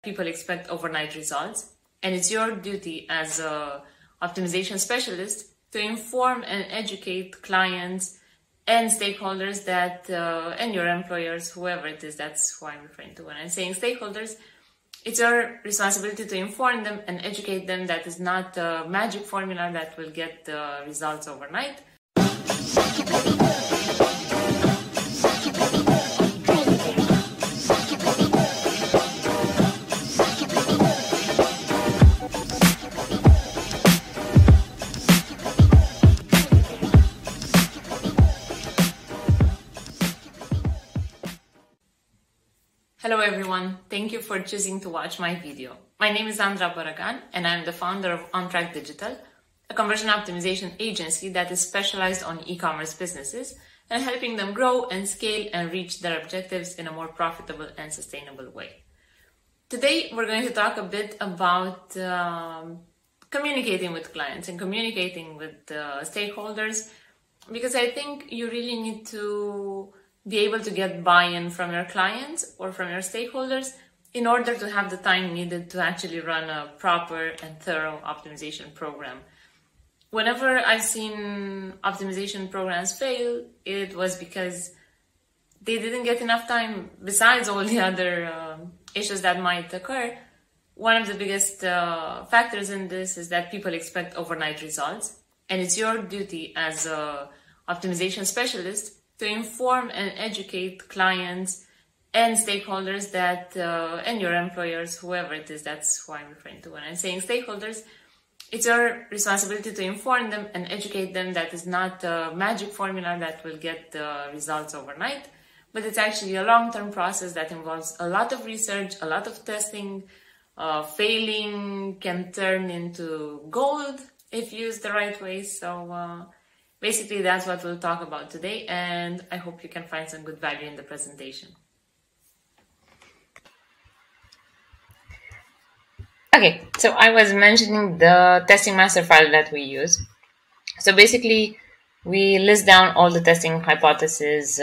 People expect overnight results, and it's your duty as a optimization specialist to inform and educate clients and stakeholders that and your employers, whoever it is. That's who I'm referring to when I'm saying stakeholders. It's your responsibility to inform them and educate them that is not a magic formula that will get the results overnight. Hello everyone, thank you for choosing to watch my video. My name is Andra Baragan and I'm the founder of OnTrack Digital, a conversion optimization agency that is specialized on e-commerce businesses and helping them grow and scale and reach their objectives in a more profitable and sustainable way. Today we're going to talk a bit about communicating with clients and communicating with stakeholders, because I think you really need to be able to get buy-in from your clients or from your stakeholders in order to have the time needed to actually run a proper and thorough optimization program. Whenever I've seen optimization programs fail, it was because they didn't get enough time besides all the other issues that might occur. One of the biggest factors in this is that people expect overnight results, and it's your duty as a optimization specialist to inform and educate clients and stakeholders that and your employers, whoever it is. That's who I'm referring to when I'm saying stakeholders. It's your responsibility to inform them and educate them that is not a magic formula that will get the results overnight, but it's actually a long-term process that involves a lot of research, a lot of testing. Failing can turn into gold if used the right way. So basically, that's what we'll talk about today, and I hope you can find some good value in the presentation. Okay, so I was mentioning the testing master file that we use. So basically, we list down all the testing hypotheses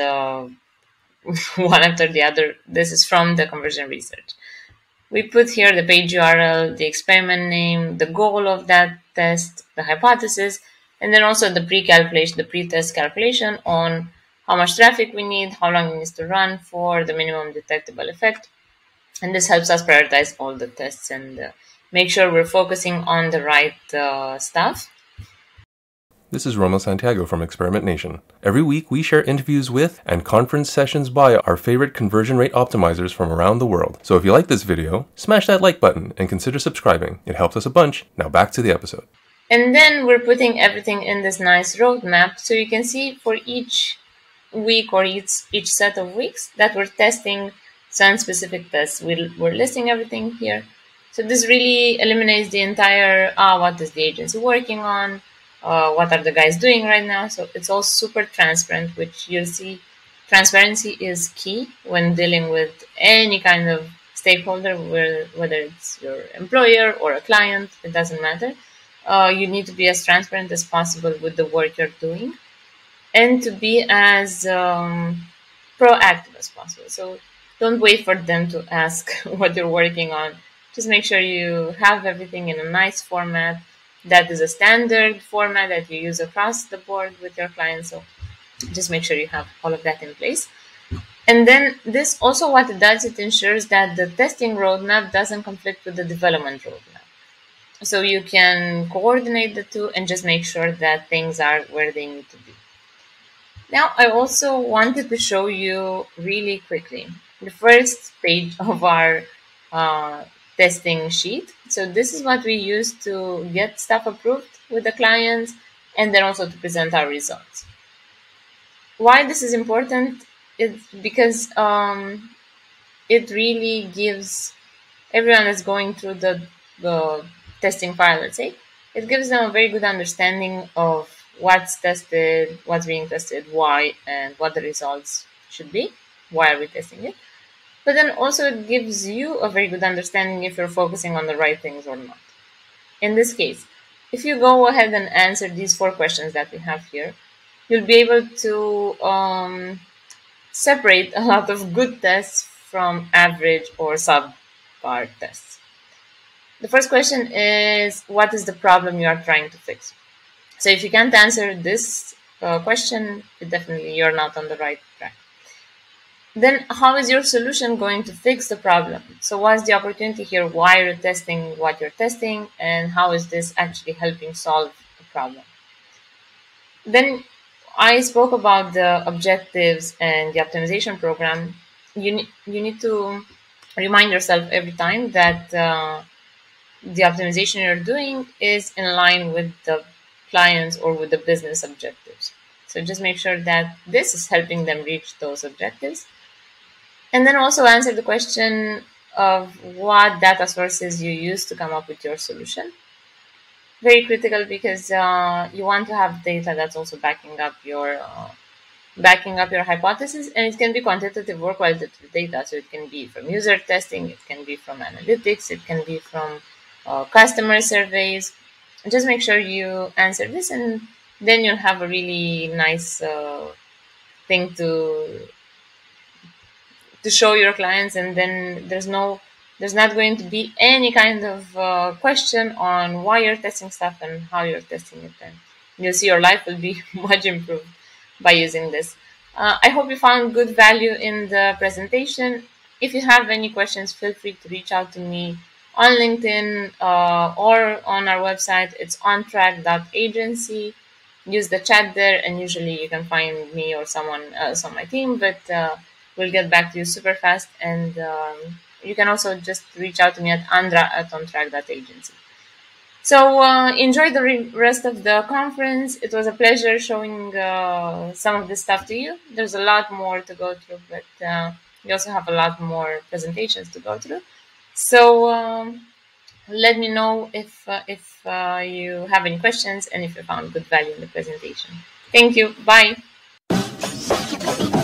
one after the other. This is from the conversion research. We put here the page URL, the experiment name, the goal of that test, the hypothesis, and then also the pre-calculation, the pre-test calculation on how much traffic we need, how long it needs to run for the minimum detectable effect. And this helps us prioritize all the tests and make sure we're focusing on the right stuff. This is Romo Santiago from Experiment Nation. Every week we share interviews with and conference sessions by our favorite conversion rate optimizers from around the world. So if you like this video, smash that like button and consider subscribing. It helps us a bunch. Now back to the episode. And then we're putting everything in this nice roadmap so you can see for each week or each set of weeks that we're testing some specific tests. We're listing everything here. So this really eliminates the entire, what is the agency working on? What are the guys doing right now? So it's all super transparent, which you'll see transparency is key when dealing with any kind of stakeholder, whether it's your employer or a client, it doesn't matter. You need to be as transparent as possible with the work you're doing and to be as proactive as possible. So don't wait for them to ask what you're working on. Just make sure you have everything in a nice format that is a standard format that you use across the board with your clients. So just make sure you have all of that in place. And then this also what it does, it ensures that the testing roadmap doesn't conflict with the development roadmap. So you can coordinate the two and just make sure that things are where they need to be. Now, I also wanted to show you really quickly the first page of our testing sheet. So this is what we use to get stuff approved with the clients and then also to present our results. Why this is important is because it really gives everyone that's going through the testing file, let's say, it gives them a very good understanding of what's tested, what's being tested, why, and what the results should be. Why are we testing it? But then also it gives you a very good understanding if you're focusing on the right things or not. In this case, if you go ahead and answer these 4 questions that we have here, you'll be able to separate a lot of good tests from average or part tests. The first question is, what is the problem you are trying to fix? So if you can't answer this question, definitely you're not on the right track. Then how is your solution going to fix the problem? So what's the opportunity here? Why are you testing what you're testing? And how is this actually helping solve the problem? Then I spoke about the objectives and the optimization program. You need to remind yourself every time that the optimization you're doing is in line with the clients or with the business objectives. So just make sure that this is helping them reach those objectives. And then also answer the question of what data sources you use to come up with your solution. Very critical, because you want to have data that's also backing up your hypothesis, and it can be quantitative or qualitative data. So it can be from user testing, it can be from analytics, it can be from customer surveys. Just make sure you answer this, and then you'll have a really nice thing to show your clients, and then there's not going to be any kind of question on why you're testing stuff and how you're testing it. And you'll see your life will be much improved by using this. I hope you found good value in the presentation. If you have any questions, feel free to reach out to me on LinkedIn or on our website. It's ontrack.agency. Use the chat there, and usually you can find me or someone else on my team, but we'll get back to you super fast. And you can also just reach out to me at andra@ontrack.agency. So enjoy the rest of the conference. It was a pleasure showing some of this stuff to you. There's a lot more to go through, but we also have a lot more presentations to go through. So let me know if you have any questions and if you found good value in the presentation. Thank you. Bye.